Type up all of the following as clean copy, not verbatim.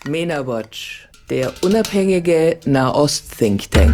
MENA Watch, der unabhängige Nahost-Think Tank.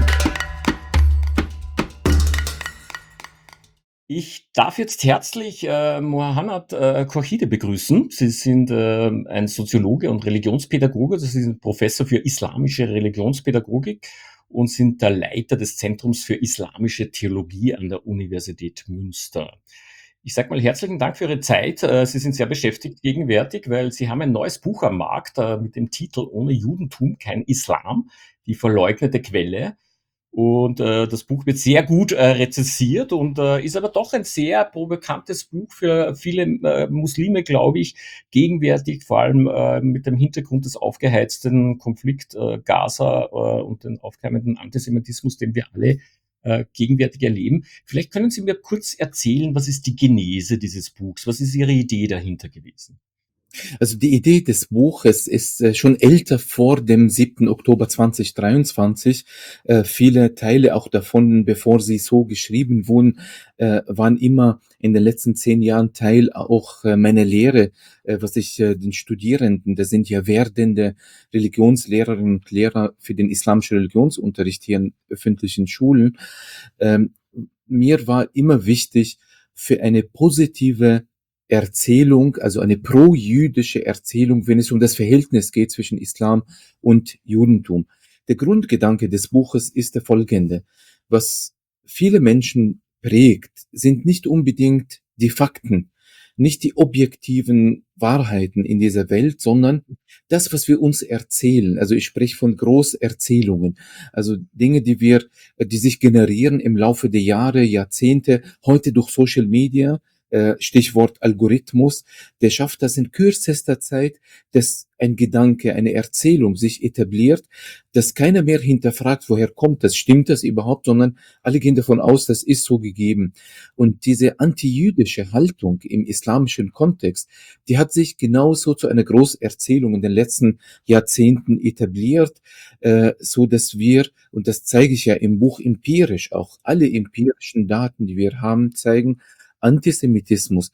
Ich darf jetzt herzlich Mohammad Khorchide begrüßen. Sie sind ein Soziologe und Religionspädagoge. Sie sind Professor für islamische Religionspädagogik und sind der Leiter des Zentrums für islamische Theologie an der Universität Münster. Ich sage mal herzlichen Dank für Ihre Zeit. Sie sind sehr beschäftigt gegenwärtig, weil Sie haben ein neues Buch am Markt mit dem Titel Ohne Judentum kein Islam, die verleugnete Quelle. Und das Buch wird sehr gut rezensiert und ist aber doch ein sehr provokantes Buch für viele Muslime, glaube ich, gegenwärtig, vor allem mit dem Hintergrund des aufgeheizten Konflikt Gaza und den aufkeimenden Antisemitismus, den wir alle gegenwärtig erleben. Vielleicht können Sie mir kurz erzählen, was ist die Genese dieses Buchs? Was ist Ihre Idee dahinter gewesen? Also die Idee des Buches ist schon älter, vor dem 7. Oktober 2023. Viele Teile auch davon, bevor sie so geschrieben wurden, waren immer in den letzten 10 Jahren Teil auch meiner Lehre, was ich den Studierenden, das sind ja werdende Religionslehrerinnen und Lehrer für den islamischen Religionsunterricht hier in öffentlichen Schulen. Ähm, Mir war immer wichtig, für eine positive Erzählung, also eine pro-jüdische Erzählung, wenn es um das Verhältnis geht zwischen Islam und Judentum. Der Grundgedanke des Buches ist der folgende. Was viele Menschen prägt, sind nicht unbedingt die Fakten, nicht die objektiven Wahrheiten in dieser Welt, sondern das, was wir uns erzählen. Also ich spreche von Großerzählungen, also Dinge, die sich generieren im Laufe der Jahre, Jahrzehnte, heute durch Social Media, Stichwort Algorithmus, der schafft das in kürzester Zeit, dass ein Gedanke, eine Erzählung sich etabliert, dass keiner mehr hinterfragt, woher kommt das, stimmt das überhaupt, sondern alle gehen davon aus, das ist so gegeben. Und diese antijüdische Haltung im islamischen Kontext, die hat sich genauso zu einer Großerzählung in den letzten Jahrzehnten etabliert, so dass wir, und das zeige ich ja im Buch empirisch, auch alle empirischen Daten, die wir haben, zeigen, Antisemitismus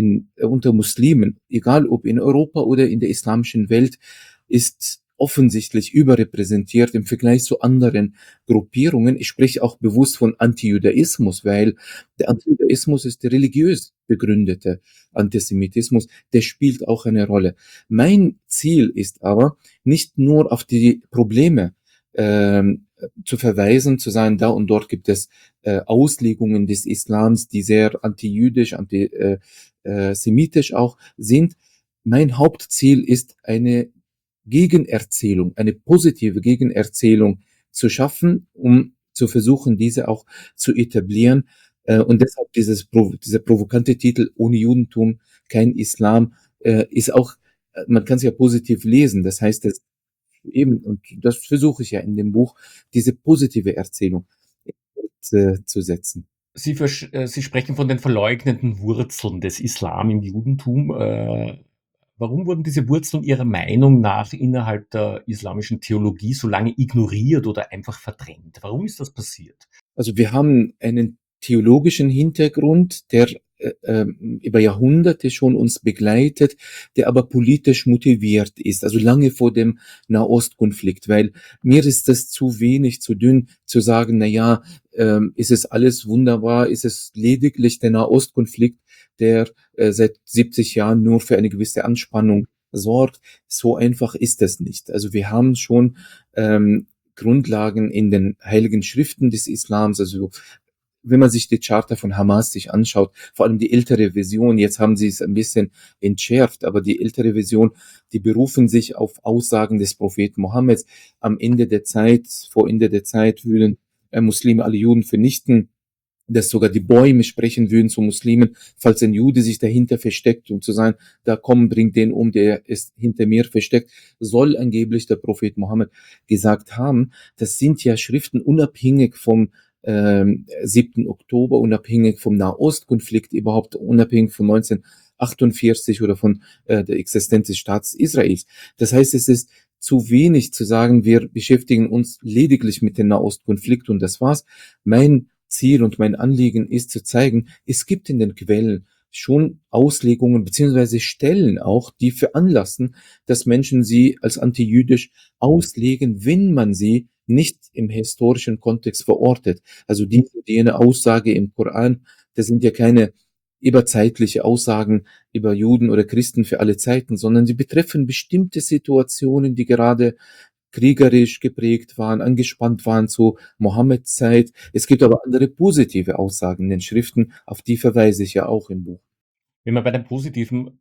unter Muslimen, egal ob in Europa oder in der islamischen Welt, ist offensichtlich überrepräsentiert im Vergleich zu anderen Gruppierungen. Ich spreche auch bewusst von Antijudaismus, weil der Antijudaismus ist der religiös begründete Antisemitismus, der spielt auch eine Rolle. Mein Ziel ist aber, nicht nur auf die Probleme zu verweisen, zu sagen, da und dort gibt es Auslegungen des Islams, die sehr antijüdisch, antisemitisch auch sind. Mein Hauptziel ist eine Gegenerzählung, eine positive Gegenerzählung zu schaffen, um zu versuchen, diese auch zu etablieren. Und deshalb dieser provokante Titel Ohne Judentum kein Islam ist auch, man kann es ja positiv lesen. Das heißt, dass eben, und das versuche ich ja in dem Buch, diese positive Erzählung zu setzen. Sie sprechen von den verleugneten Wurzeln des Islam im Judentum. Warum wurden diese Wurzeln Ihrer Meinung nach innerhalb der islamischen Theologie so lange ignoriert oder einfach verdrängt? Warum ist das passiert? Also wir haben einen theologischen Hintergrund, der über Jahrhunderte schon uns begleitet, der aber politisch motiviert ist, also lange vor dem Nahostkonflikt, weil mir ist das zu wenig, zu dünn, zu sagen, na ja, ist es alles wunderbar, ist es lediglich der Nahostkonflikt, der seit 70 Jahren nur für eine gewisse Anspannung sorgt. So einfach ist es nicht. Also wir haben schon Grundlagen in den heiligen Schriften des Islams, also wenn man sich die Charta von Hamas sich anschaut, vor allem die ältere Version, jetzt haben sie es ein bisschen entschärft, aber die ältere Version, die berufen sich auf Aussagen des Propheten Mohammeds. Am Ende der Zeit, vor Ende der Zeit würden Muslime alle Juden vernichten, dass sogar die Bäume sprechen würden zu Muslimen, falls ein Jude sich dahinter versteckt, um zu sagen, da komm, bringt den um, der ist hinter mir versteckt, soll angeblich der Prophet Mohammed gesagt haben. Das sind ja Schriften unabhängig vom 7. Oktober, unabhängig vom Nahostkonflikt, überhaupt unabhängig von 1948 oder von der Existenz des Staates Israels. Das heißt, es ist zu wenig zu sagen, wir beschäftigen uns lediglich mit dem Nahostkonflikt und das war's. Mein Ziel und mein Anliegen ist zu zeigen, es gibt in den Quellen schon Auslegungen beziehungsweise Stellen auch, die veranlassen, dass Menschen sie als antijüdisch auslegen, wenn man sie nicht im historischen Kontext verortet. Also diese und jene Aussage im Koran, das sind ja keine überzeitliche Aussagen über Juden oder Christen für alle Zeiten, sondern sie betreffen bestimmte Situationen, die gerade kriegerisch geprägt waren, angespannt waren zu Mohammeds Zeit. Es gibt aber andere positive Aussagen in den Schriften, auf die verweise ich ja auch im Buch. Wenn wir bei den positiven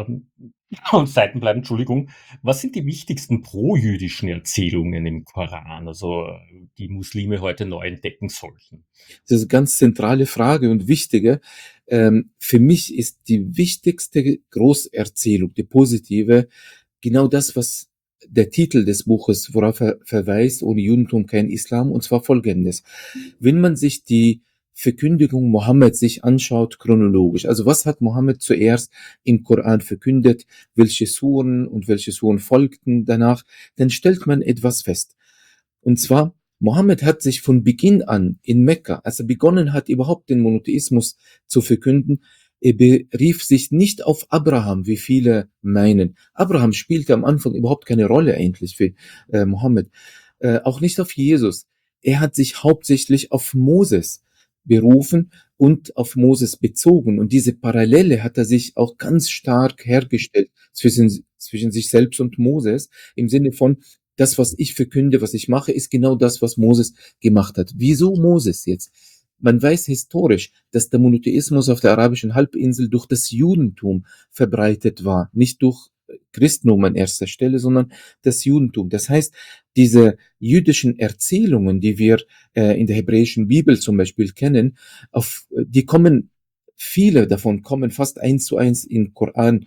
Seiten bleiben, Entschuldigung, was sind die wichtigsten pro-jüdischen Erzählungen im Koran, also die Muslime heute neu entdecken sollten? Das ist eine ganz zentrale Frage und wichtige. Für mich ist die wichtigste Großerzählung, die positive, genau das, was der Titel des Buches, worauf er verweist, ohne Judentum kein Islam, und zwar folgendes. Wenn man sich die Verkündigung Mohammeds sich anschaut, chronologisch, also was hat Mohammed zuerst im Koran verkündet, welche Suren und welche Suren folgten danach, dann stellt man etwas fest. Und zwar, Mohammed hat sich von Beginn an in Mekka, als er begonnen hat, überhaupt den Monotheismus zu verkünden, er berief sich nicht auf Abraham, wie viele meinen. Abraham spielte am Anfang überhaupt keine Rolle eigentlich für Mohammed. Auch nicht auf Jesus. Er hat sich hauptsächlich auf Moses berufen und auf Moses bezogen. Und diese Parallele hat er sich auch ganz stark hergestellt zwischen sich selbst und Moses, im Sinne von, das, was ich verkünde, was ich mache, ist genau das, was Moses gemacht hat. Wieso Moses jetzt? Man weiß historisch, dass der Monotheismus auf der arabischen Halbinsel durch das Judentum verbreitet war, nicht durch Christentum an erster Stelle, sondern das Judentum. Das heißt, diese jüdischen Erzählungen, die wir in der hebräischen Bibel zum Beispiel kennen, die kommen, viele davon kommen fast eins zu eins im Koran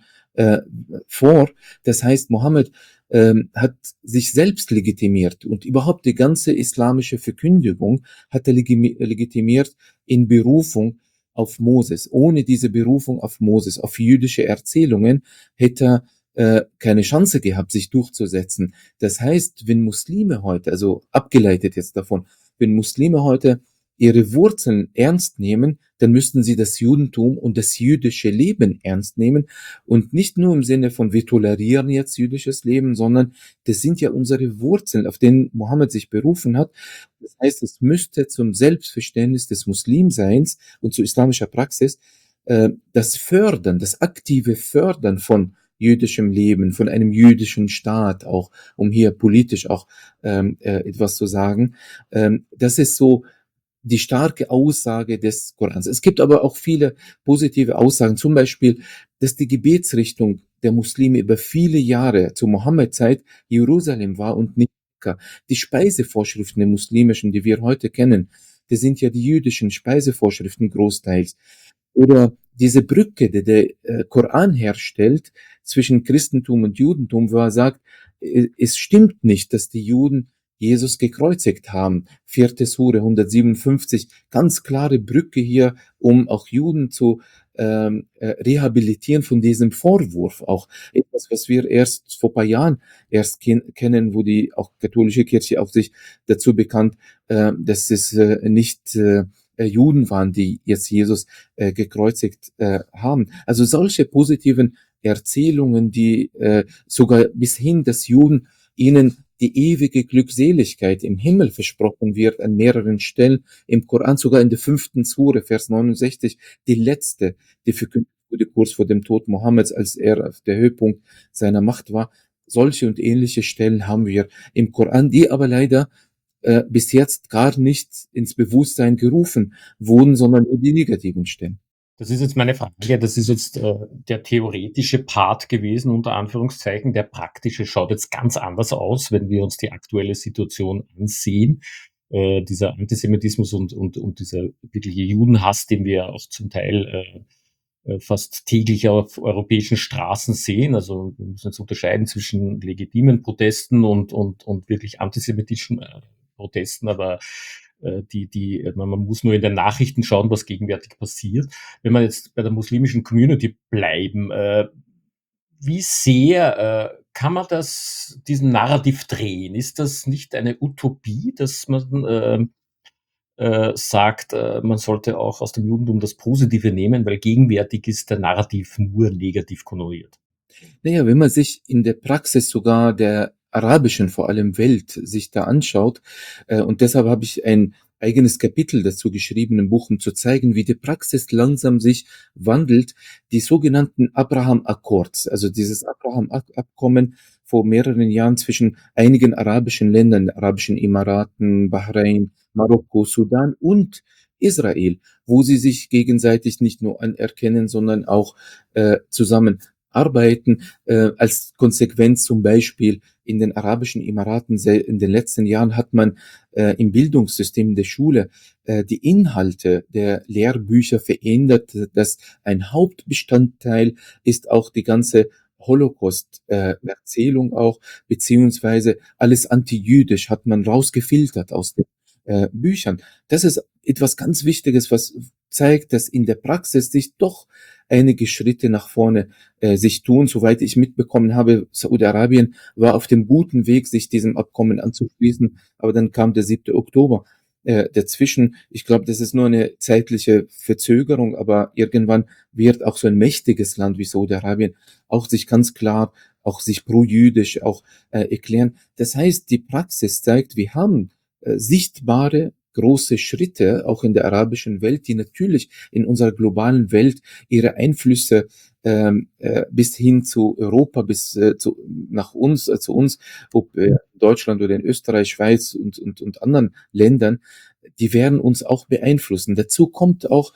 vor. Das heißt, Mohammed hat sich selbst legitimiert und überhaupt die ganze islamische Verkündigung hat er legitimiert in Berufung auf Moses. Ohne diese Berufung auf Moses, auf jüdische Erzählungen, hätte er keine Chance gehabt, sich durchzusetzen. Das heißt, wenn Muslime heute, also abgeleitet jetzt davon, wenn Muslime heute ihre Wurzeln ernst nehmen, dann müssten sie das Judentum und das jüdische Leben ernst nehmen und nicht nur im Sinne von wir tolerieren jetzt jüdisches Leben, sondern das sind ja unsere Wurzeln, auf denen Mohammed sich berufen hat. Das heißt, es müsste zum Selbstverständnis des Muslimseins und zu islamischer Praxis das Fördern, das aktive Fördern von jüdischem Leben, von einem jüdischen Staat, auch um hier politisch auch etwas zu sagen, das ist so die starke Aussage des Korans. Es gibt aber auch viele positive Aussagen, zum Beispiel, dass die Gebetsrichtung der Muslime über viele Jahre zur Mohammed-Zeit Jerusalem war und nicht Mekka. Die Speisevorschriften der muslimischen, die wir heute kennen, das sind ja die jüdischen Speisevorschriften großteils. Oder diese Brücke, die der Koran herstellt zwischen Christentum und Judentum, wo er sagt, es stimmt nicht, dass die Juden Jesus gekreuzigt haben. 4. Sure 157, ganz klare Brücke hier, um auch Juden zu rehabilitieren von diesem Vorwurf. Auch etwas, was wir erst vor paar Jahren erst kennen, wo die auch katholische Kirche auch sich dazu bekannt, dass es nicht Juden waren, die jetzt Jesus gekreuzigt haben. Also solche positiven Erzählungen, die sogar bis hin, dass Juden ihnen die ewige Glückseligkeit im Himmel versprochen wird an mehreren Stellen im Koran, sogar in der 5. Sure, Vers 69, die letzte, die verkündet wurde kurz vor dem Tod Mohammeds, als er auf der Höhepunkt seiner Macht war. Solche und ähnliche Stellen haben wir im Koran, die aber leider bis jetzt gar nicht ins Bewusstsein gerufen wurden, sondern nur die negativen Stellen. Das ist jetzt meine Frage. Das ist jetzt der theoretische Part gewesen, unter Anführungszeichen. Der praktische schaut jetzt ganz anders aus, wenn wir uns die aktuelle Situation ansehen. Dieser Antisemitismus und dieser wirkliche Judenhass, den wir auch zum Teil fast täglich auf europäischen Straßen sehen. Also wir müssen jetzt unterscheiden zwischen legitimen Protesten und wirklich antisemitischen Protesten, aber man muss nur in den Nachrichten schauen, was gegenwärtig passiert. Wenn wir jetzt bei der muslimischen Community bleiben, wie sehr kann man diesen Narrativ drehen? Ist das nicht eine Utopie, dass man sagt, man sollte auch aus dem Judentum das Positive nehmen, weil gegenwärtig ist der Narrativ nur negativ konnotiert. Naja, wenn man sich in der Praxis sogar der arabischen, vor allem Welt, sich da anschaut, und deshalb habe ich ein eigenes Kapitel dazu geschrieben im Buch, um zu zeigen, wie die Praxis langsam sich wandelt, die sogenannten Abraham Accords, also dieses Abraham Abkommen vor mehreren Jahren zwischen einigen arabischen Ländern, arabischen Emiraten, Bahrain, Marokko, Sudan und Israel, wo sie sich gegenseitig nicht nur anerkennen, sondern auch zusammen arbeiten, als Konsequenz zum Beispiel in den Arabischen Emiraten in den letzten Jahren hat man im Bildungssystem der Schule die Inhalte der Lehrbücher verändert, dass ein Hauptbestandteil ist auch die ganze Holocaust-Erzählung auch, beziehungsweise alles antijüdisch hat man rausgefiltert aus den Büchern. Das ist etwas ganz Wichtiges, was zeigt, dass in der Praxis sich doch einige Schritte nach vorne sich tun. Soweit ich mitbekommen habe, Saudi-Arabien war auf dem guten Weg, sich diesem Abkommen anzuschließen, aber dann kam der 7. Oktober dazwischen. Ich glaube, das ist nur eine zeitliche Verzögerung, aber irgendwann wird auch so ein mächtiges Land wie Saudi-Arabien auch sich ganz klar, auch sich pro-jüdisch auch erklären. Das heißt, die Praxis zeigt, wir haben sichtbare große Schritte auch in der arabischen Welt, die natürlich in unserer globalen Welt ihre Einflüsse bis hin zu Europa, bis nach uns, zu uns, ob Deutschland oder in Österreich, Schweiz und anderen Ländern, die werden uns auch beeinflussen. Dazu kommt auch,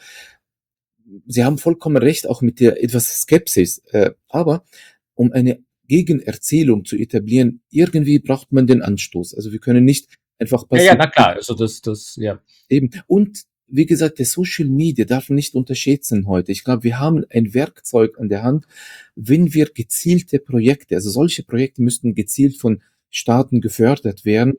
Sie haben vollkommen recht, auch mit der etwas Skepsis, aber um eine Gegenerzählung zu etablieren, irgendwie braucht man den Anstoß. Also wir können nicht einfach Ja, ja, passiv na klar, also das, ja. eben. Und wie gesagt, der Social Media darf nicht unterschätzen heute. Ich glaube, wir haben ein Werkzeug an der Hand, wenn wir gezielte Projekte, also solche Projekte müssten gezielt von Staaten gefördert werden,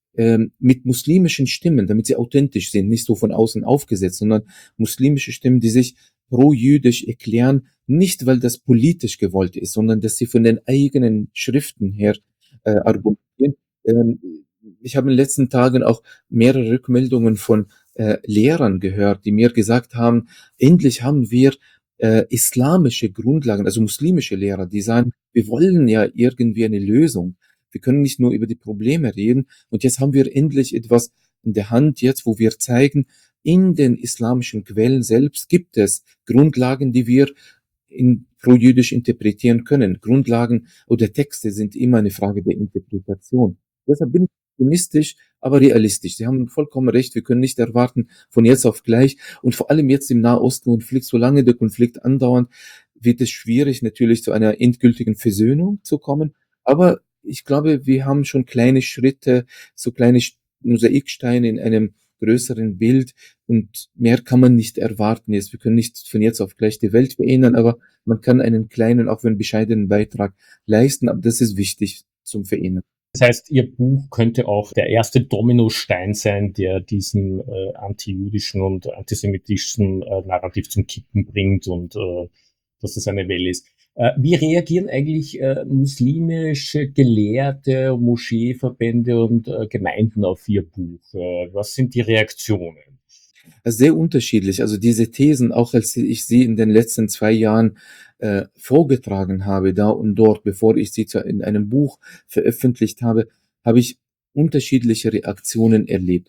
mit muslimischen Stimmen, damit sie authentisch sind, nicht so von außen aufgesetzt, sondern muslimische Stimmen, die sich pro-jüdisch erklären, nicht weil das politisch gewollt ist, sondern dass sie von den eigenen Schriften her argumentieren. Ähm, Ich habe in den letzten Tagen auch mehrere Rückmeldungen von Lehrern gehört, die mir gesagt haben, endlich haben wir islamische Grundlagen, also muslimische Lehrer, die sagen, wir wollen ja irgendwie eine Lösung. Wir können nicht nur über die Probleme reden. Und jetzt haben wir endlich etwas in der Hand, jetzt, wo wir zeigen, in den islamischen Quellen selbst gibt es Grundlagen, die wir pro-jüdisch interpretieren können. Grundlagen oder Texte sind immer eine Frage der Interpretation. Deshalb bin ich optimistisch, aber realistisch. Sie haben vollkommen recht. Wir können nicht erwarten, von jetzt auf gleich. Und vor allem jetzt im Nahosten-Konflikt, solange der Konflikt andauert, wird es schwierig, natürlich zu einer endgültigen Versöhnung zu kommen. Aber ich glaube, wir haben schon kleine Schritte, so kleine Mosaiksteine in einem größeren Bild und mehr kann man nicht erwarten jetzt. Wir können nicht von jetzt auf gleich die Welt verändern, aber man kann einen kleinen, auch wenn bescheidenen Beitrag leisten, aber das ist wichtig zum Verändern. Das heißt, Ihr Buch könnte auch der erste Dominostein sein, der diesen antijüdischen und antisemitischen Narrativ zum Kippen bringt und dass das eine Welle ist. Wie reagieren eigentlich muslimische Gelehrte, Moscheeverbände und Gemeinden auf Ihr Buch? Was sind die Reaktionen? Sehr unterschiedlich. Also diese Thesen, auch als ich sie in den letzten 2 Jahren vorgetragen habe, da und dort, bevor ich sie in einem Buch veröffentlicht habe, habe ich unterschiedliche Reaktionen erlebt.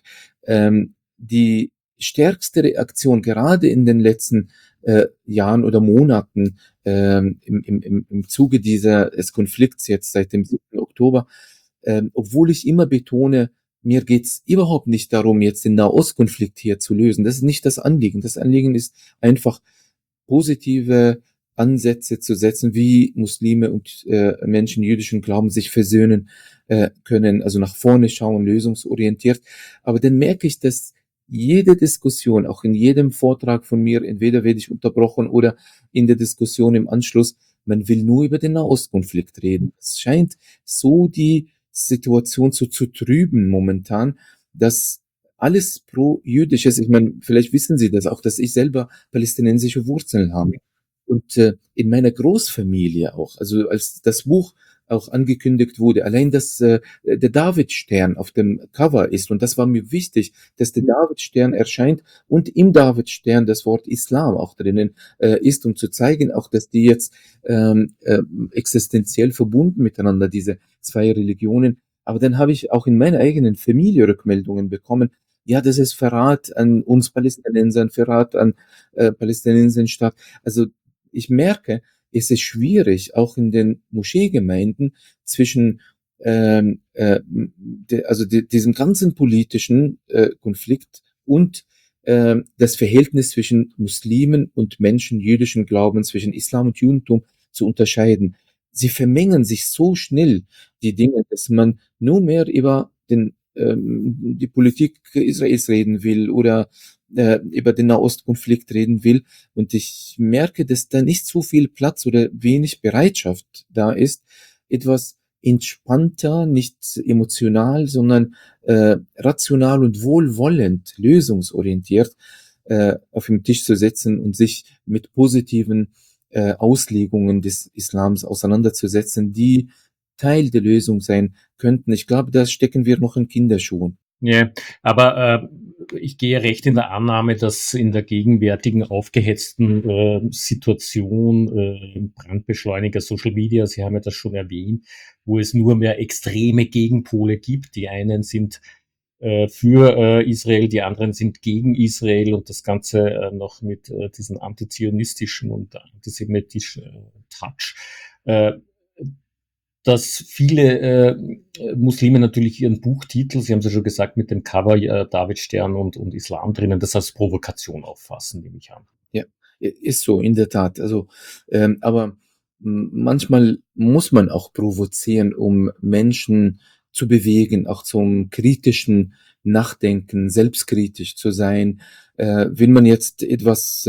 Die stärkste Reaktion, gerade in den letzten Jahren oder Monaten im Zuge des Konflikts jetzt seit dem 7. Oktober, obwohl ich immer betone, mir geht's überhaupt nicht darum, jetzt den Nahostkonflikt hier zu lösen. Das ist nicht das Anliegen. Das Anliegen ist einfach positive Ansätze zu setzen, wie Muslime und Menschen jüdischen Glauben sich versöhnen können, also nach vorne schauen, lösungsorientiert. Aber dann merke ich, dass jede Diskussion, auch in jedem Vortrag von mir, entweder werde ich unterbrochen oder in der Diskussion im Anschluss, man will nur über den Nahostkonflikt reden. Es scheint so die Situation zu trüben momentan, dass alles pro-jüdisch ist. Ich meine, vielleicht wissen Sie das auch, dass ich selber palästinensische Wurzeln habe. Und in meiner Großfamilie auch, also als das Buch auch angekündigt wurde. Allein, dass der Davidstern auf dem Cover ist. Und das war mir wichtig, dass der Davidstern erscheint und im Davidstern das Wort Islam auch drinnen ist, um zu zeigen, auch dass die jetzt existenziell verbunden miteinander, diese zwei Religionen. Aber dann habe ich auch in meiner eigenen Familie Rückmeldungen bekommen, ja, das ist Verrat an uns Palästinensern, Verrat an Palästinenserstaat. Also ich merke, es ist schwierig, auch in den Moscheegemeinden zwischen diesem ganzen politischen Konflikt und das Verhältnis zwischen Muslimen und Menschen jüdischen Glaubens, zwischen Islam und Judentum zu unterscheiden. Sie vermengen sich so schnell, die Dinge, dass man nur mehr über die Politik Israels reden will oder über den Nahostkonflikt reden will. Und ich merke, dass da nicht so viel Platz oder wenig Bereitschaft da ist, etwas entspannter, nicht emotional, sondern rational und wohlwollend, lösungsorientiert auf den Tisch zu setzen und sich mit positiven Auslegungen des Islams auseinanderzusetzen, die Teil der Lösung sein könnten. Ich glaube, da stecken wir noch in Kinderschuhen. Ja, aber ich gehe recht in der Annahme, dass in der gegenwärtigen aufgehetzten Situation Brandbeschleuniger Social Media, Sie haben ja das schon erwähnt, wo es nur mehr extreme Gegenpole gibt. Die einen sind für Israel, die anderen sind gegen Israel und das Ganze noch mit diesen antizionistischen und antisemitischen Touch. Dass viele Muslime natürlich ihren Buchtitel, Sie haben es ja schon gesagt, mit dem Cover Davidstern und Islam drinnen, das als Provokation auffassen, nehme ich an. Ja, ist so, in der Tat. Also, aber manchmal muss man auch provozieren, um Menschen zu bewegen, auch zum kritischen Nachdenken, selbstkritisch zu sein. Wenn man jetzt etwas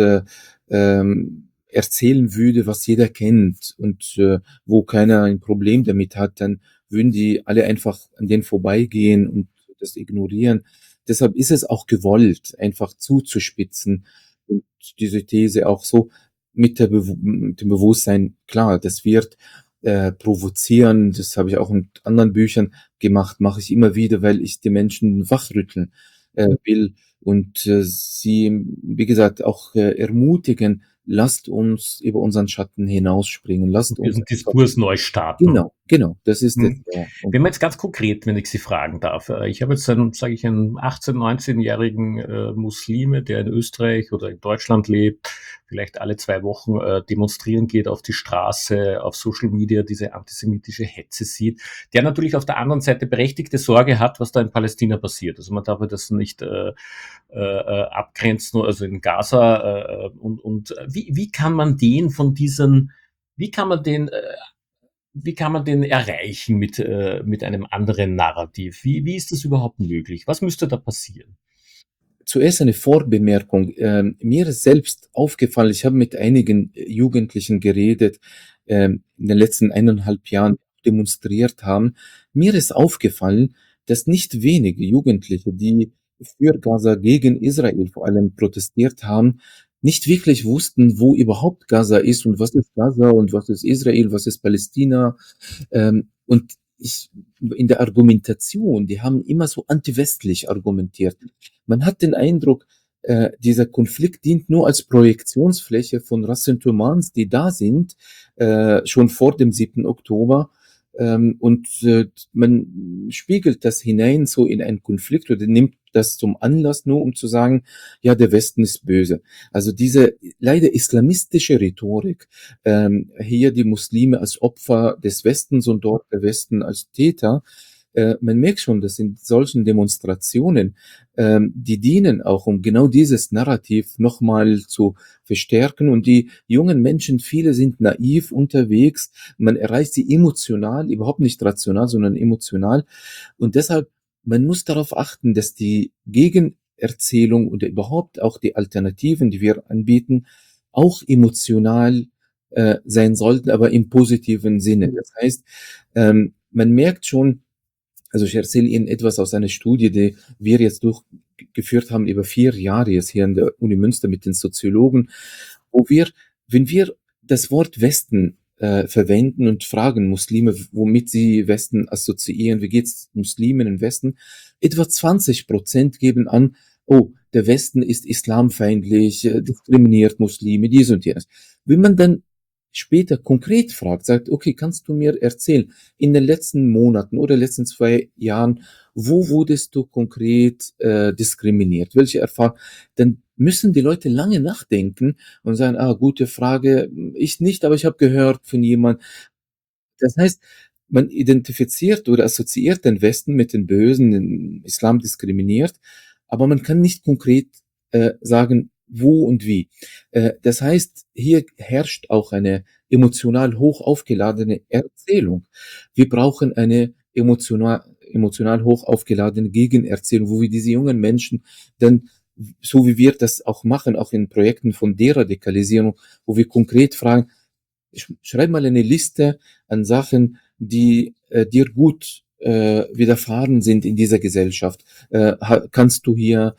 erzählen würde, was jeder kennt und wo keiner ein Problem damit hat, dann würden die alle einfach an denen vorbeigehen und das ignorieren. Deshalb ist es auch gewollt, einfach zuzuspitzen und diese These auch so mit dem Bewusstsein, klar, das wird provozieren, das habe ich auch mit anderen Büchern gemacht, mache ich immer wieder, weil ich die Menschen wachrütteln will und sie, wie gesagt, auch ermutigen, lasst uns über unseren Schatten hinausspringen, lasst uns Diesen Diskurs neu starten. Genau, das ist es. Ja. Wenn man jetzt ganz konkret, wenn ich Sie fragen darf, ich habe jetzt einen, sage ich, einen 18-, 19-jährigen Muslime, der in Österreich oder in Deutschland lebt, vielleicht alle 2 Wochen demonstrieren geht auf die Straße, auf Social Media diese antisemitische Hetze sieht, der natürlich auf der anderen Seite berechtigte Sorge hat, was da in Palästina passiert. Also man darf das nicht abgrenzen, also in Gaza und wie kann man den von diesen, wie kann man den erreichen mit einem anderen Narrativ? Wie ist das überhaupt möglich? Was müsste da passieren? Zuerst eine Vorbemerkung. Mir ist selbst aufgefallen, ich habe mit einigen Jugendlichen geredet, in den letzten 1,5 Jahren demonstriert haben. Mir ist aufgefallen, dass nicht wenige Jugendliche, die für Gaza gegen Israel vor allem protestiert haben, nicht wirklich wussten, wo überhaupt Gaza ist und was ist Gaza und was ist Israel, was ist Palästina. Und in der Argumentation, die haben immer so antiwestlich argumentiert. Man hat den Eindruck, dieser Konflikt dient nur als Projektionsfläche von Ressentiments, die da sind, schon vor dem 7. Oktober. Und man spiegelt das hinein so in einen Konflikt oder nimmt das zum Anlass nur, um zu sagen, ja, der Westen ist böse. Also diese leider islamistische Rhetorik, hier die Muslime als Opfer des Westens und dort der Westen als Täter, man merkt schon, dass in solchen Demonstrationen, die dienen auch, um genau dieses Narrativ nochmal zu verstärken. Und die jungen Menschen, viele sind naiv unterwegs. Man erreicht sie emotional, überhaupt nicht rational, sondern emotional. Und deshalb, man muss darauf achten, dass die Gegenerzählung oder überhaupt auch die Alternativen, die wir anbieten, auch emotional sein sollten, aber im positiven Sinne. Das heißt, man merkt schon, also ich erzähle Ihnen etwas aus einer Studie, die wir jetzt durchgeführt haben über 4 Jahre jetzt hier an der Uni Münster mit den Soziologen, wo wir, wenn wir das Wort Westen verwenden und fragen Muslime, womit sie Westen assoziieren, wie geht's Muslimen im Westen? Etwa 20% geben an, oh, der Westen ist islamfeindlich, diskriminiert Muslime, dies und jenes. Wenn man dann später konkret fragt, sagt, okay, kannst du mir erzählen, in den letzten Monaten oder letzten 2 Jahren, wo wurdest du konkret diskriminiert? Welche Erfahrung? Dann müssen die Leute lange nachdenken und sagen, gute Frage, ich nicht, aber ich habe gehört von jemand. Das heißt, man identifiziert oder assoziiert den Westen mit den Bösen, den Islam diskriminiert, aber man kann nicht konkret sagen, wo und wie. Das heißt, hier herrscht auch eine emotional hoch aufgeladene Erzählung. Wir brauchen eine emotional hoch aufgeladene Gegenerzählung, wo wir diese jungen Menschen dann, so wie wir das auch machen, auch in Projekten von Deradikalisierung, wo wir konkret fragen, schreib mal eine Liste an Sachen, die dir gut widerfahren sind in dieser Gesellschaft. Kannst du hier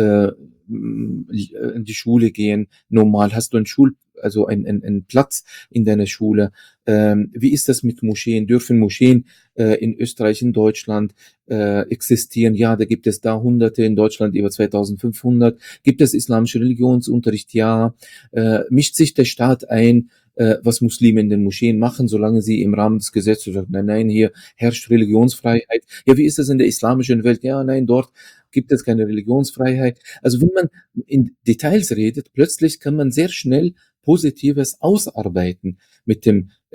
in die Schule gehen? Normal hast du also einen Platz in deiner Schule. Wie ist das mit Moscheen? Dürfen Moscheen in Österreich, in Deutschland existieren? Ja, da gibt es da Hunderte, in Deutschland über 2500. Gibt es islamischen Religionsunterricht? Ja. Mischt sich der Staat ein, was Muslime in den Moscheen machen, solange sie im Rahmen des Gesetzes sagen, nein, nein, hier herrscht Religionsfreiheit. Ja, wie ist das in der islamischen Welt? Ja, nein, dort gibt es keine Religionsfreiheit. Also wenn man in Details redet, plötzlich kann man sehr schnell Positives ausarbeiten mit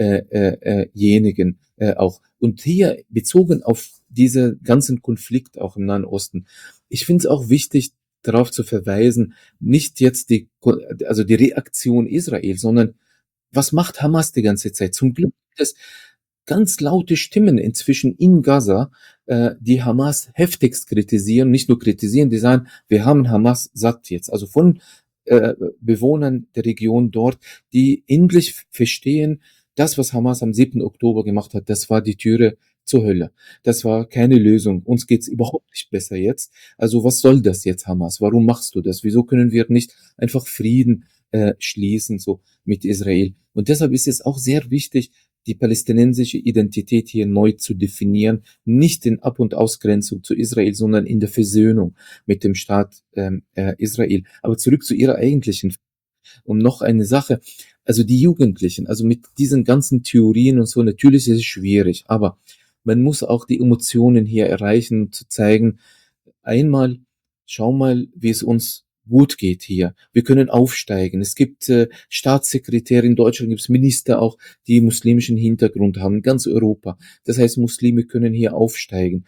demjenigen auch. Und hier bezogen auf diese ganzen Konflikt auch im Nahen Osten. Ich finde es auch wichtig, darauf zu verweisen, nicht jetzt also die Reaktion Israel, sondern was macht Hamas die ganze Zeit? Zum Glück gibt es ganz laute Stimmen inzwischen in Gaza, die Hamas heftigst kritisieren, nicht nur kritisieren, die sagen, wir haben Hamas satt jetzt. Also von Bewohnern der Region dort, die endlich verstehen, das, was Hamas am 7. Oktober gemacht hat, das war die Türe zur Hölle. Das war keine Lösung. Uns geht's überhaupt nicht besser jetzt. Also was soll das jetzt, Hamas? Warum machst du das? Wieso können wir nicht einfach Frieden schließen, so mit Israel? Und deshalb ist es auch sehr wichtig, die palästinensische Identität hier neu zu definieren, nicht in Ab- und Ausgrenzung zu Israel, sondern in der Versöhnung mit dem Staat Israel. Aber zurück zu Ihrer eigentlichen, um noch eine Sache, also die Jugendlichen, also mit diesen ganzen Theorien und so, natürlich ist es schwierig, aber man muss auch die Emotionen hier erreichen, zu zeigen, einmal, schau mal, wie es uns gut geht hier. Wir können aufsteigen. Es gibt Staatssekretäre in Deutschland, gibt es Minister auch, die muslimischen Hintergrund haben, in ganz Europa. Das heißt, Muslime können hier aufsteigen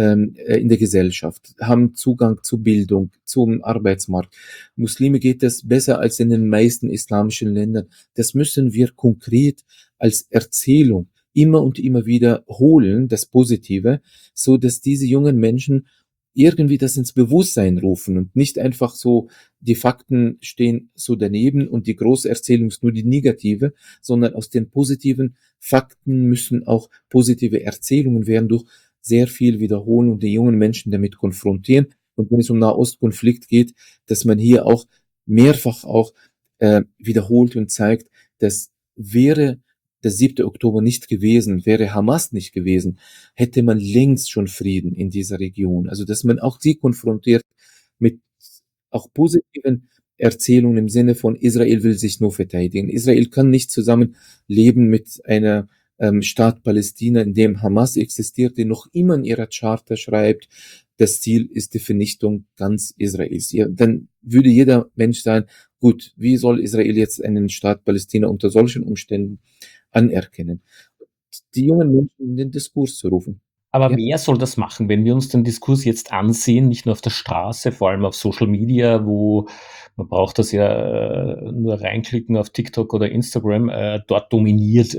in der Gesellschaft, haben Zugang zu Bildung, zum Arbeitsmarkt. Muslime geht es besser als in den meisten islamischen Ländern. Das müssen wir konkret als Erzählung immer und immer wieder holen, das Positive, so dass diese jungen Menschen irgendwie das ins Bewusstsein rufen und nicht einfach so, die Fakten stehen so daneben und die große Erzählung ist nur die negative, sondern aus den positiven Fakten müssen auch positive Erzählungen werden durch sehr viel wiederholen und die jungen Menschen damit konfrontieren. Und wenn es um Nahostkonflikt geht, dass man hier auch mehrfach auch wiederholt und zeigt, dass wäre der 7. Oktober nicht gewesen, wäre Hamas nicht gewesen, hätte man längst schon Frieden in dieser Region. Also, dass man auch sie konfrontiert mit auch positiven Erzählungen im Sinne von Israel will sich nur verteidigen. Israel kann nicht zusammen leben mit einer Staat Palästina, in dem Hamas existiert, die noch immer in ihrer Charta schreibt, das Ziel ist die Vernichtung ganz Israels. Ja, dann würde jeder Mensch sagen, gut, wie soll Israel jetzt einen Staat Palästina unter solchen Umständen anerkennen? Die jungen Menschen in den Diskurs zu rufen. Aber Ja. wer soll das machen, wenn wir uns den Diskurs jetzt ansehen, nicht nur auf der Straße, vor allem auf Social Media, wo man braucht das ja nur reinklicken auf TikTok oder Instagram, dort dominiert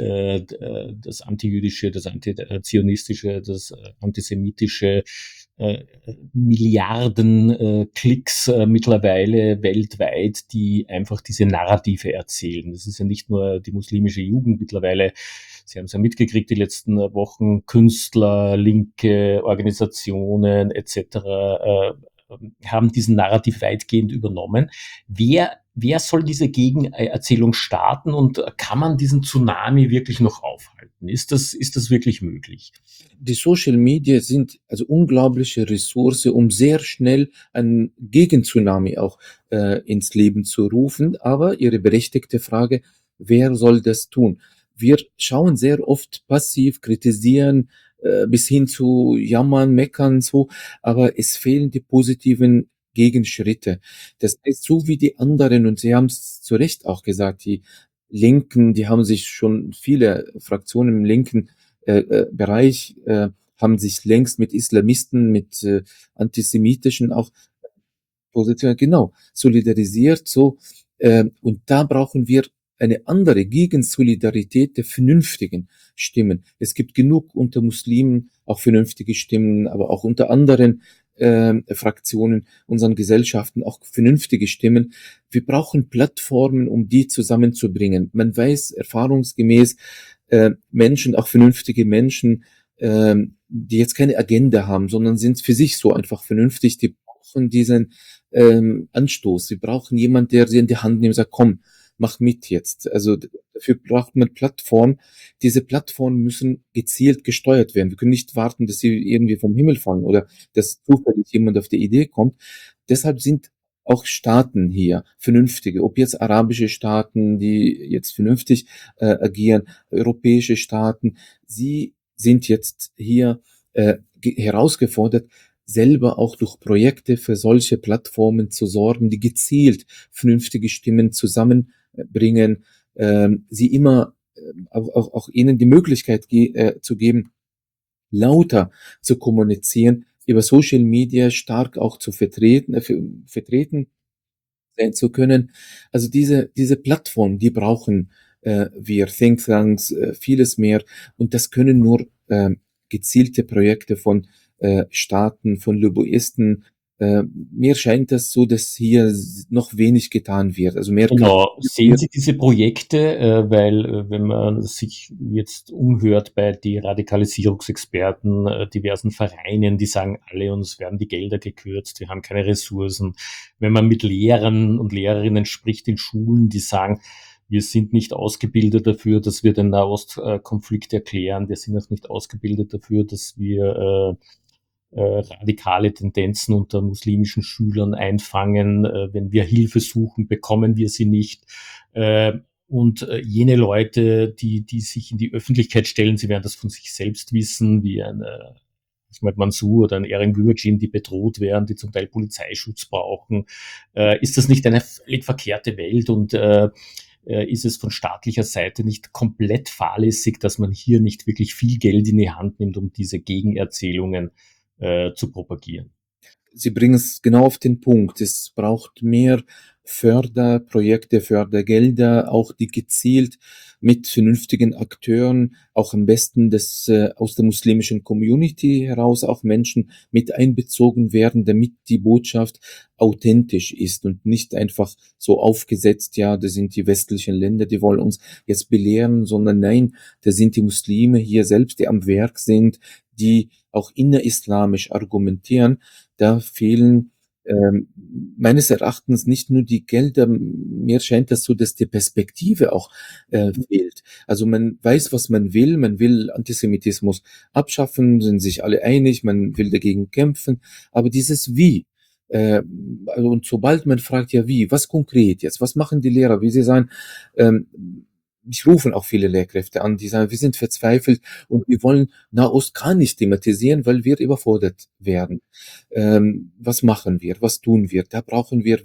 das antijüdische, das antizionistische, das antisemitische, Milliarden Klicks mittlerweile weltweit, die einfach diese Narrative erzählen. Das ist ja nicht nur die muslimische Jugend mittlerweile. Sie haben es ja mitgekriegt die letzten Wochen, Künstler, linke Organisationen etc. haben diesen Narrativ weitgehend übernommen. Wer soll diese Gegenerzählung starten und kann man diesen Tsunami wirklich noch aufhalten? Ist das wirklich möglich? Die Social Media sind also unglaubliche Ressource, um sehr schnell einen Gegentsunami auch ins Leben zu rufen. Aber Ihre berechtigte Frage, wer soll das tun? Wir schauen sehr oft passiv, kritisieren, bis hin zu jammern, meckern, so, aber es fehlen die positiven Gegenschritte. Das ist so wie die anderen, und Sie haben es zu Recht auch gesagt, die Linken, die haben sich schon viele Fraktionen im linken Bereich haben sich längst mit Islamisten, mit antisemitischen auch Positionen, genau, solidarisiert, so. Und da brauchen wir eine andere Gegensolidarität der vernünftigen Stimmen. Es gibt genug unter Muslimen auch vernünftige Stimmen, aber auch unter anderen Fraktionen, unseren Gesellschaften auch vernünftige Stimmen. Wir brauchen Plattformen, um die zusammenzubringen. Man weiß erfahrungsgemäß, Menschen, auch vernünftige Menschen, die jetzt keine Agenda haben, sondern sind für sich so einfach vernünftig, die brauchen diesen Anstoß. Sie brauchen jemand, der sie in die Hand nimmt und sagt, komm, mach mit jetzt. Also dafür braucht man Plattformen. Diese Plattformen müssen gezielt gesteuert werden. Wir können nicht warten, dass sie irgendwie vom Himmel fallen oder dass zufällig jemand auf die Idee kommt. Deshalb sind auch Staaten hier vernünftige, ob jetzt arabische Staaten, die jetzt vernünftig agieren, europäische Staaten, sie sind jetzt hier herausgefordert, selber auch durch Projekte für solche Plattformen zu sorgen, die gezielt vernünftige Stimmen zusammenbringen, sie immer auch ihnen die Möglichkeit zu geben, lauter zu kommunizieren, über Social Media stark auch zu vertreten sein zu können. Also diese Plattform, die brauchen wir, Thinktanks, vieles mehr. Und das können nur gezielte Projekte von Staaten, von Lobbyisten. Mir scheint das so, dass hier noch wenig getan wird. Also mehr kann Genau. Sehen Sie diese Projekte, weil wenn man sich jetzt umhört bei die Radikalisierungsexperten, diversen Vereinen, die sagen alle, uns werden die Gelder gekürzt, wir haben keine Ressourcen. Wenn man mit Lehrern und Lehrerinnen spricht in Schulen, die sagen, wir sind nicht ausgebildet dafür, dass wir den Nahostkonflikt erklären, wir sind auch nicht ausgebildet dafür, dass wir radikale Tendenzen unter muslimischen Schülern einfangen. Wenn wir Hilfe suchen, bekommen wir sie nicht. Und jene Leute, die sich in die Öffentlichkeit stellen, sie werden das von sich selbst wissen, wie ein Ahmed Mansour oder ein Erin Gürcin, die bedroht werden, die zum Teil Polizeischutz brauchen. Ist das nicht eine völlig verkehrte Welt und ist es von staatlicher Seite nicht komplett fahrlässig, dass man hier nicht wirklich viel Geld in die Hand nimmt, um diese Gegenerzählungen zu propagieren? Sie bringen es genau auf den Punkt. Es braucht mehr Förderprojekte, Fördergelder, auch die gezielt mit vernünftigen Akteuren, auch am besten aus der muslimischen Community heraus auch Menschen mit einbezogen werden, damit die Botschaft authentisch ist und nicht einfach so aufgesetzt, ja, das sind die westlichen Länder, die wollen uns jetzt belehren, sondern nein, da sind die Muslime hier selbst, die am Werk sind, die auch innerislamisch argumentieren. Da fehlen meines Erachtens nicht nur die Gelder, mir scheint das so, dass die Perspektive auch fehlt. Also man weiß, was man will Antisemitismus abschaffen, sind sich alle einig, man will dagegen kämpfen, aber dieses Wie, also und sobald man fragt, ja wie, was konkret jetzt, was machen die Lehrer, wie sie sagen, mich rufen auch viele Lehrkräfte an, die sagen, wir sind verzweifelt und wir wollen Nahost gar nicht thematisieren, weil wir überfordert werden. Was machen wir? Was tun wir? Da brauchen wir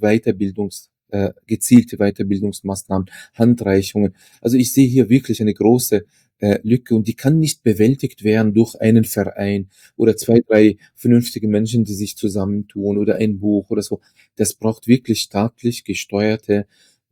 gezielte Weiterbildungsmaßnahmen, Handreichungen. Also ich sehe hier wirklich eine große Lücke, und die kann nicht bewältigt werden durch einen Verein oder zwei, drei vernünftige Menschen, die sich zusammentun oder ein Buch oder so. Das braucht wirklich staatlich gesteuerte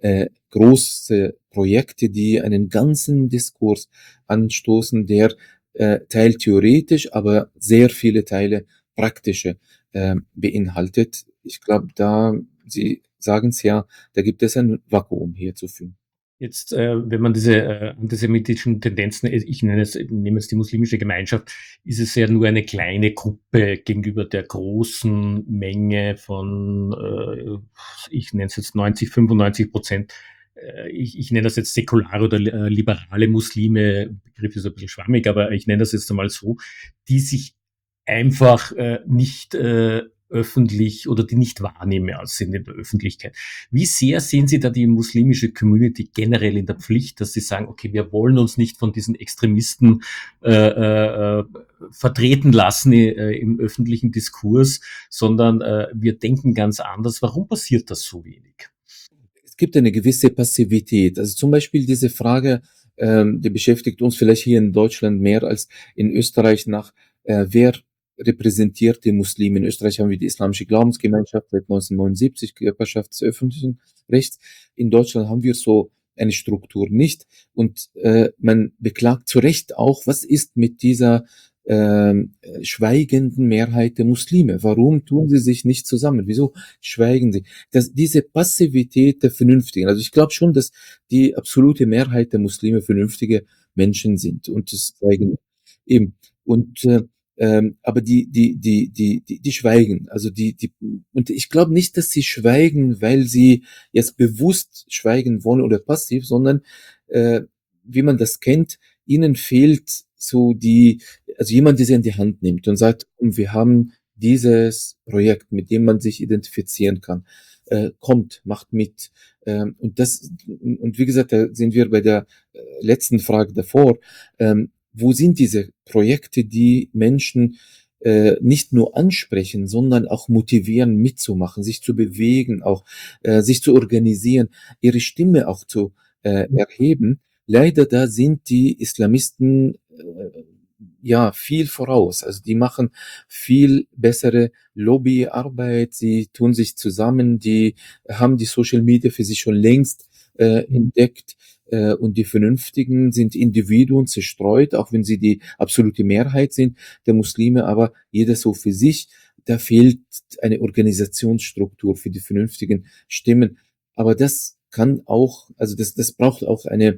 große Projekte, die einen ganzen Diskurs anstoßen, der Teil theoretisch, aber sehr viele Teile praktische beinhaltet. Ich glaube, Sie sagen es ja, da gibt es ein Vakuum hier zu füllen. Jetzt, wenn man diese antisemitischen Tendenzen, nehme jetzt die muslimische Gemeinschaft, ist es ja nur eine kleine Gruppe gegenüber der großen Menge von, ich nenne es jetzt 90, 95%. Ich nenne das jetzt säkulare oder liberale Muslime, Begriff ist ein bisschen schwammig, aber ich nenne das jetzt einmal so, die sich einfach nicht öffentlich oder die nicht wahrnehmbar sind in der Öffentlichkeit. Wie sehr sehen Sie da die muslimische Community generell in der Pflicht, dass Sie sagen, okay, wir wollen uns nicht von diesen Extremisten vertreten lassen im öffentlichen Diskurs, sondern wir denken ganz anders. Warum passiert das so wenig? Es gibt eine gewisse Passivität. Also zum Beispiel diese Frage, die beschäftigt uns vielleicht hier in Deutschland mehr als in Österreich nach, wer repräsentiert die Muslime. In Österreich haben wir die Islamische Glaubensgemeinschaft seit 1979, Körperschaft des öffentlichen Rechts. In Deutschland haben wir so eine Struktur nicht. Und man beklagt zu Recht auch, was ist mit dieser schweigenden Mehrheit der Muslime? Warum tun sie sich nicht zusammen? Wieso schweigen sie? Diese Passivität der Vernünftigen. Also ich glaube schon, dass die absolute Mehrheit der Muslime vernünftige Menschen sind und das zeigen eben. Und aber die schweigen. Also und ich glaube nicht, dass sie schweigen, weil sie jetzt bewusst schweigen wollen oder passiv, sondern wie man das kennt, ihnen fehlt so also jemand, der sie in die Hand nimmt und sagt, wir haben dieses Projekt, mit dem man sich identifizieren kann. Kommt, macht mit. Und wie gesagt, da sind wir bei der letzten Frage davor. Wo sind diese Projekte, die Menschen nicht nur ansprechen, sondern auch motivieren, mitzumachen, sich zu bewegen, auch sich zu organisieren, ihre Stimme auch zu erheben? Leider da sind die Islamisten ja viel voraus. Also die machen viel bessere Lobbyarbeit, sie tun sich zusammen, die haben die Social Media für sich schon längst entdeckt. Und die Vernünftigen sind Individuen zerstreut, auch wenn sie die absolute Mehrheit sind der Muslime, aber jeder so für sich. Da fehlt eine Organisationsstruktur für die vernünftigen Stimmen. Aber das kann auch, also das braucht auch eine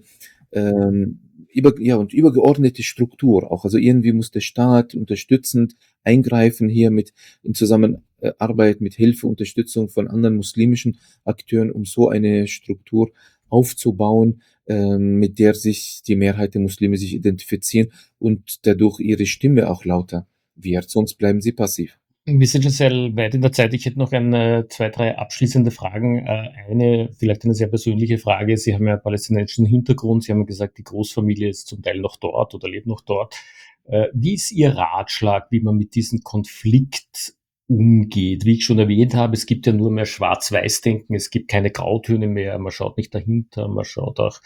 und übergeordnete Struktur auch. Also irgendwie muss der Staat unterstützend eingreifen hier in Zusammenarbeit mit Hilfe, Unterstützung von anderen muslimischen Akteuren, um so eine Struktur aufzubauen, mit der sich die Mehrheit der Muslime sich identifizieren und dadurch ihre Stimme auch lauter wird. Sonst bleiben sie passiv. Wir sind schon sehr weit in der Zeit. Ich hätte noch zwei, drei abschließende Fragen. Vielleicht eine sehr persönliche Frage. Sie haben ja palästinensischen Hintergrund. Sie haben ja gesagt, die Großfamilie ist zum Teil noch dort oder lebt noch dort. Wie ist Ihr Ratschlag, wie man mit diesem Konflikt umgeht? Wie ich schon erwähnt habe, es gibt ja nur mehr Schwarz-Weiß-Denken. Es gibt keine Grautöne mehr. Man schaut nicht dahinter. Man schaut auch,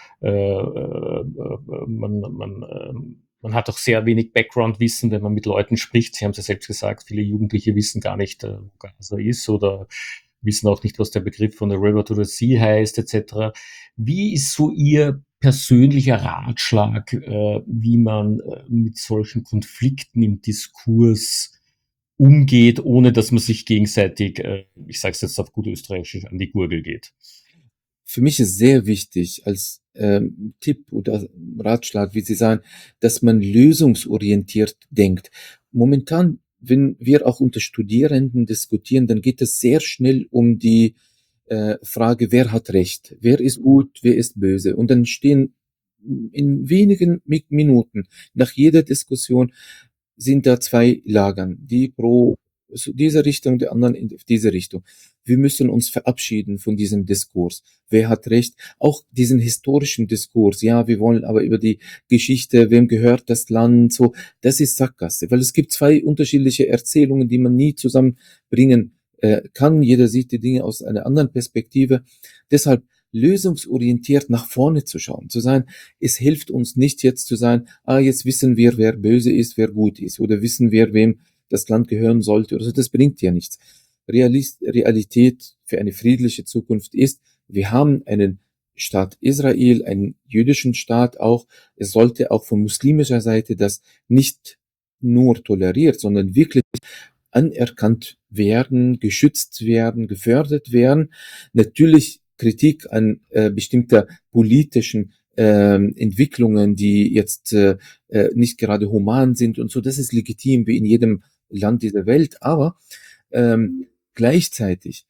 man hat auch sehr wenig Background-Wissen, wenn man mit Leuten spricht. Sie haben es ja selbst gesagt, viele Jugendliche wissen gar nicht, wo Gaza ist oder wissen auch nicht, was der Begriff von the River to the Sea heißt, etc. Wie ist so Ihr persönlicher Ratschlag, wie man mit solchen Konflikten im Diskurs umgeht, ohne dass man sich gegenseitig, ich sage es jetzt auf gut Österreichisch, an die Gurgel geht? Für mich ist sehr wichtig als Tipp oder Ratschlag, wie Sie sagen, dass man lösungsorientiert denkt. Momentan, wenn wir auch unter Studierenden diskutieren, dann geht es sehr schnell um die Frage, wer hat Recht, wer ist gut, wer ist böse. Und dann stehen in wenigen Minuten nach jeder Diskussion sind da zwei Lagern, die pro diese Richtung, die anderen in diese Richtung. Wir müssen uns verabschieden von diesem Diskurs. Wer hat Recht? Auch diesen historischen Diskurs. Ja, wir wollen aber über die Geschichte, wem gehört das Land, so. Das ist Sackgasse, weil es gibt zwei unterschiedliche Erzählungen, die man nie zusammenbringen kann. Jeder sieht die Dinge aus einer anderen Perspektive. Deshalb lösungsorientiert nach vorne zu schauen, zu sein, es hilft uns nicht jetzt zu sein, jetzt wissen wir, wer böse ist, wer gut ist, oder wissen wir, wem das Land gehören sollte, oder so. Das bringt ja nichts. Realität für eine friedliche Zukunft ist, wir haben einen Staat Israel, einen jüdischen Staat auch. Es sollte auch von muslimischer Seite das nicht nur toleriert, sondern wirklich anerkannt werden, geschützt werden, gefördert werden. Natürlich Kritik an bestimmter politischen Entwicklungen, die jetzt nicht gerade human sind und so. Das ist legitim wie in jedem Land dieser Welt, aber gleichzeitig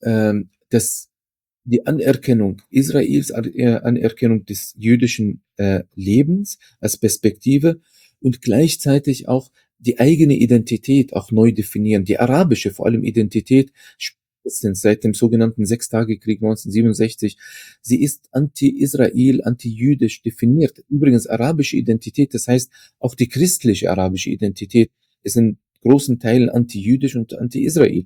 die Anerkennung Israels, Anerkennung des jüdischen Lebens als Perspektive und gleichzeitig auch die eigene Identität auch neu definieren, die arabische vor allem Identität, spätestens seit dem sogenannten Sechstagekrieg 1967, sie ist anti-Israel, anti-jüdisch definiert. Übrigens arabische Identität, das heißt auch die christliche arabische Identität ist in großen Teilen anti-jüdisch und anti-Israel.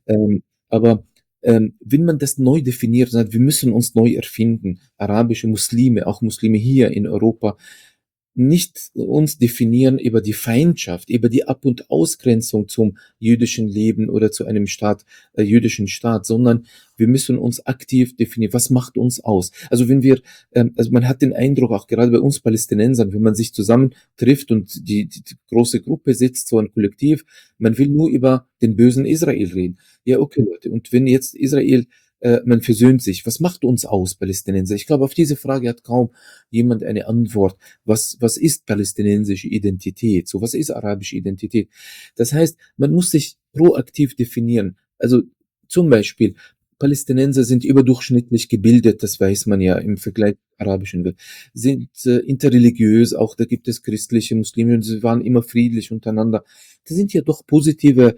Aber wenn man das neu definiert, sagt, wir müssen uns neu erfinden, arabische Muslime, auch Muslime hier in Europa, nicht uns definieren über die Feindschaft, über die Ab- und Ausgrenzung zum jüdischen Leben oder zu einem jüdischen Staat, sondern wir müssen uns aktiv definieren. Was macht uns aus? Also wenn wir, also man hat den Eindruck, auch gerade bei uns Palästinensern, wenn man sich zusammentrifft und die große Gruppe sitzt, so ein Kollektiv, man will nur über den bösen Israel reden. Ja, okay, Leute. Und wenn jetzt Israel man versöhnt sich. Was macht uns aus, Palästinenser? Ich glaube, auf diese Frage hat kaum jemand eine Antwort. Was ist palästinensische Identität? So, was ist arabische Identität? Das heißt, man muss sich proaktiv definieren. Also zum Beispiel, Palästinenser sind überdurchschnittlich gebildet, das weiß man ja im Vergleich zur arabischen Welt, sind interreligiös, auch da gibt es christliche Muslime und sie waren immer friedlich untereinander. Das sind ja doch positive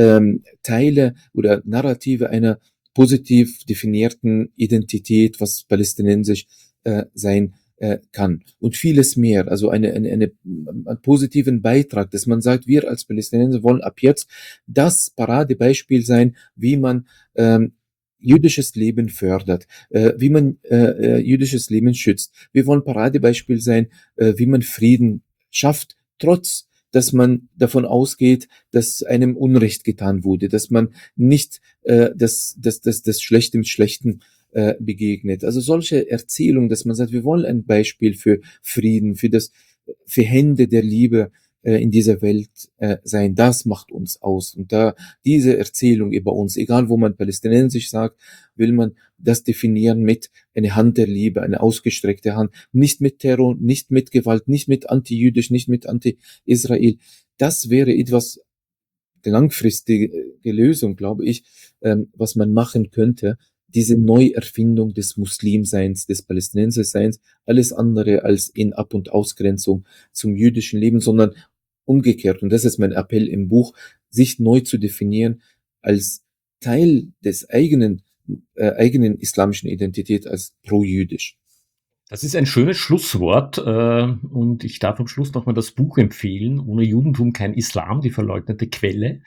Teile oder Narrative einer positiv definierten Identität, was palästinensisch sein kann. Und vieles mehr. Also einen positiven Beitrag, dass man sagt, wir als Palästinenser wollen ab jetzt das Paradebeispiel sein, wie man jüdisches Leben fördert, wie man jüdisches Leben schützt. Wir wollen Paradebeispiel sein, wie man Frieden schafft, trotz dass man davon ausgeht, dass einem Unrecht getan wurde, dass man nicht das Schlechte mit Schlechten begegnet. Also solche Erzählungen, dass man sagt, wir wollen ein Beispiel für Frieden, für Hände der Liebe in dieser Welt sein, das macht uns aus. Und da diese Erzählung über uns, egal wo man palästinensisch sagt, will man das definieren mit einer Hand der Liebe, eine ausgestreckte Hand, nicht mit Terror, nicht mit Gewalt, nicht mit anti-jüdisch, nicht mit anti-Israel. Das wäre etwas langfristige Lösung, glaube ich, was man machen könnte, diese Neuerfindung des Muslimseins, des Palästinenserseins, alles andere als in Ab- und Ausgrenzung zum jüdischen Leben, sondern umgekehrt. Und das ist mein Appell im Buch, sich neu zu definieren als Teil des eigenen islamischen Identität, als pro-jüdisch. Das ist ein schönes Schlusswort und ich darf am Schluss nochmal das Buch empfehlen, Ohne Judentum kein Islam, die verleugnete Quelle.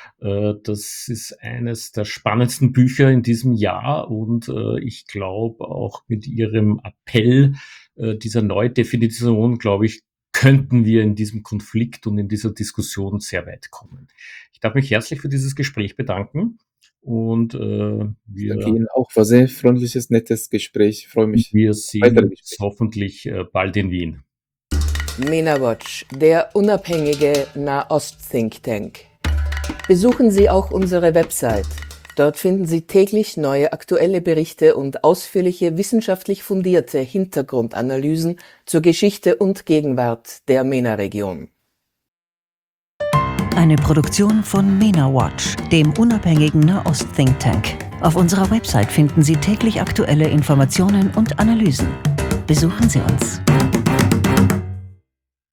Das ist eines der spannendsten Bücher in diesem Jahr und ich glaube auch mit Ihrem Appell dieser Neudefinition, glaube ich, könnten wir in diesem Konflikt und in dieser Diskussion sehr weit kommen. Ich darf mich herzlich für dieses Gespräch bedanken und Danke Ihnen auch, war sehr freundliches, nettes Gespräch. Ich freue mich. Wir sehen uns hoffentlich bald in Wien. MENA Watch, der unabhängige Nahost-Think Tank. Besuchen Sie auch unsere Website. Dort finden Sie täglich neue aktuelle Berichte und ausführliche wissenschaftlich fundierte Hintergrundanalysen zur Geschichte und Gegenwart der MENA-Region. Eine Produktion von MENA Watch, dem unabhängigen Nahost-Think Tank. Auf unserer Website finden Sie täglich aktuelle Informationen und Analysen. Besuchen Sie uns.